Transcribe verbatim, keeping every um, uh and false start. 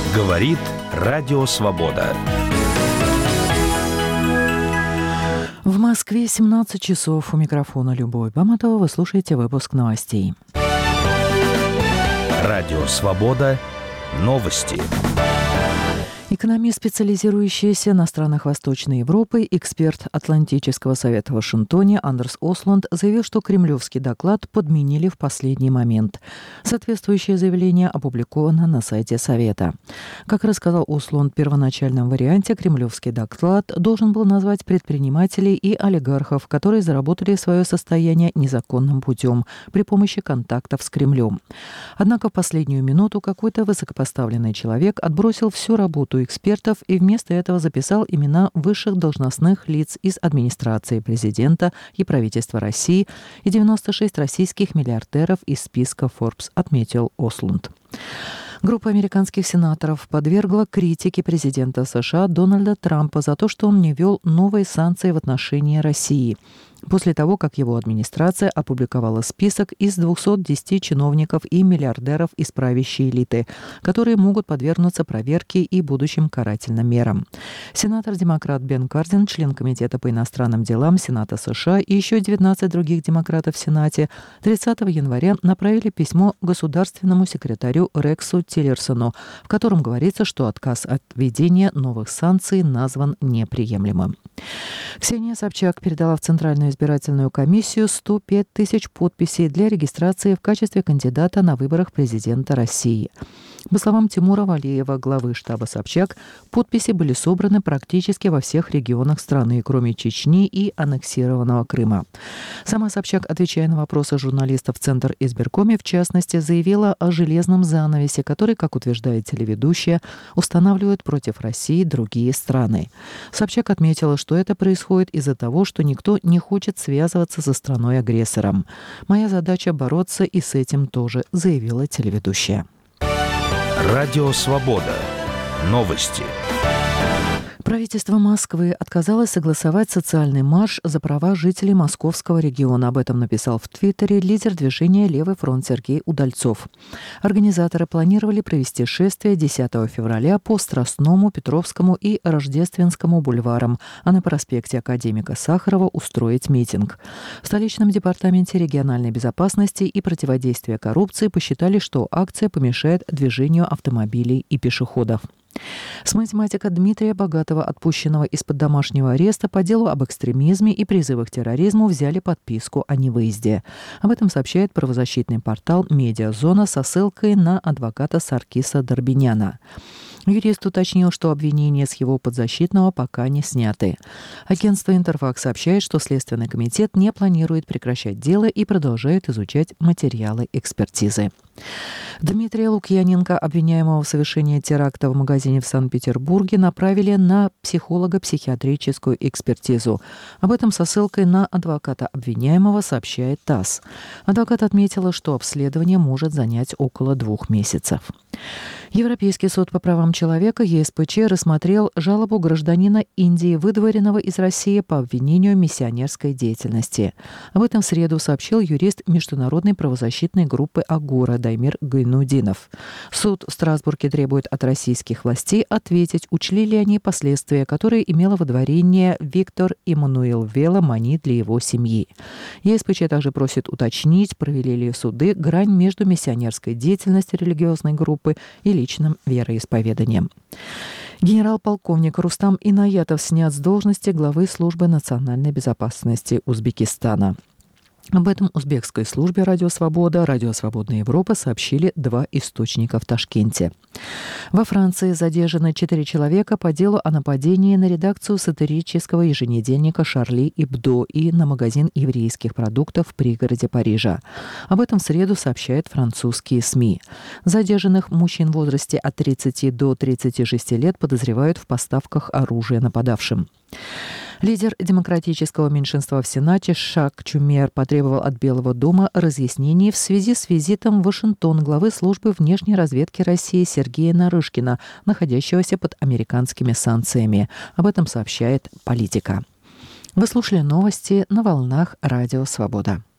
Говорит Радио Свобода. В Москве семнадцать часов. У микрофона Любовь Баматова. Вы слушаете выпуск новостей. Радио Свобода. Новости. Экономист, специализирующийся на странах Восточной Европы, эксперт Атлантического совета в Вашингтоне Андерс Ослунд заявил, что кремлевский доклад подменили в последний момент. Соответствующее заявление опубликовано на сайте Совета. Как рассказал Ослунд, в первоначальном варианте кремлевский доклад должен был назвать предпринимателей и олигархов, которые заработали свое состояние незаконным путем при помощи контактов с Кремлем. Однако в последнюю минуту какой-то высокопоставленный человек отбросил всю работу экспертов и вместо этого записал имена высших должностных лиц из администрации президента и правительства России и девяносто шесть российских миллиардеров из списка Forbes, отметил Ослунд. Группа американских сенаторов подвергла критике президента США Дональда Трампа за то, что он не ввел новые санкции в отношении России, после того, как его администрация опубликовала список из двухсот десяти чиновников и миллиардеров из правящей элиты, которые могут подвергнуться проверке и будущим карательным мерам. Сенатор-демократ Бен Кардин, член Комитета по иностранным делам Сената США, и еще девятнадцать других демократов в Сенате тридцатого января направили письмо государственному секретарю Рексу Тиллерсону, в котором говорится, что отказ от введения новых санкций назван неприемлемым. Ксения Собчак передала в Центральную избирательную комиссию сто пять тысяч подписей для регистрации в качестве кандидата на выборах президента России. По словам Тимура Валеева, главы штаба Собчак, подписи были собраны практически во всех регионах страны, кроме Чечни и аннексированного Крыма. Сама Собчак, отвечая на вопросы журналистов в Центр избиркоме, в частности, заявила о железном занавесе, который, как утверждает телеведущая, устанавливают против России другие страны. Собчак отметила, что это происходит из-за того, что никто не хочет связываться со страной-агрессором. «Моя задача бороться и с этим тоже», заявила телеведущая. Радио Свобода. Новости. Правительство Москвы отказалось согласовать социальный марш за права жителей московского региона. Об этом написал в Твиттере лидер движения «Левый фронт» Сергей Удальцов. Организаторы планировали провести шествие десятого февраля по Страстному, Петровскому и Рождественскому бульварам, а на проспекте Академика Сахарова устроить митинг. В столичном департаменте региональной безопасности и противодействия коррупции посчитали, что акция помешает движению автомобилей и пешеходов. Сматематика Дмитрия Богатова, отпущенного из-под домашнего ареста по делу об экстремизме и призывах к терроризму, взяли подписку о невыезде. Об этом сообщает правозащитный портал «Медиазона» со ссылкой на адвоката Саркиса Дорбиняна. Юрист уточнил, что обвинения с его подзащитного пока не сняты. Агентство «Интерфакс» сообщает, что Следственный комитет не планирует прекращать дело и продолжает изучать материалы экспертизы. Дмитрия Лукьяненко, обвиняемого в совершении теракта в магазине в Санкт-Петербурге, направили на психолого-психиатрическую экспертизу. Об этом со ссылкой на адвоката обвиняемого сообщает ТАСС. Адвокат отметила, что обследование может занять около двух месяцев. Европейский суд по правам человека Е С П Ч рассмотрел жалобу гражданина Индии, выдворенного из России по обвинению в миссионерской деятельности. Об этом в среду сообщил юрист международной правозащитной группы «Агора» Даймир Гайнудинов. Суд в Страсбурге требует от российских властей ответить, учли ли они последствия, которые имело выдворение Виктор Эммануил Вела Мани для его семьи. Е С П Ч также просит уточнить, провели ли суды грань между миссионерской деятельностью религиозной группы и личным вероисповеданием. Генерал-полковник Рустам Инаятов снят с должности главы службы национальной безопасности Узбекистана. Об этом узбекской службе «Радио Свобода», «Радио Свободная Европа» сообщили два источника в Ташкенте. Во Франции задержаны четыре человека по делу о нападении на редакцию сатирического еженедельника «Шарли Эбдо» и на магазин еврейских продуктов в пригороде Парижа. Об этом в среду сообщают французские СМИ. Задержанных мужчин в возрасте от тридцати до тридцати шести лет подозревают в поставках оружия нападавшим. Лидер демократического меньшинства в Сенате Шак Чумер потребовал от Белого дома разъяснений в связи с визитом в Вашингтон главы службы внешней разведки России Сергея Нарышкина, находящегося под американскими санкциями. Об этом сообщает «Политика». Вы слушали новости на волнах Радио Свобода.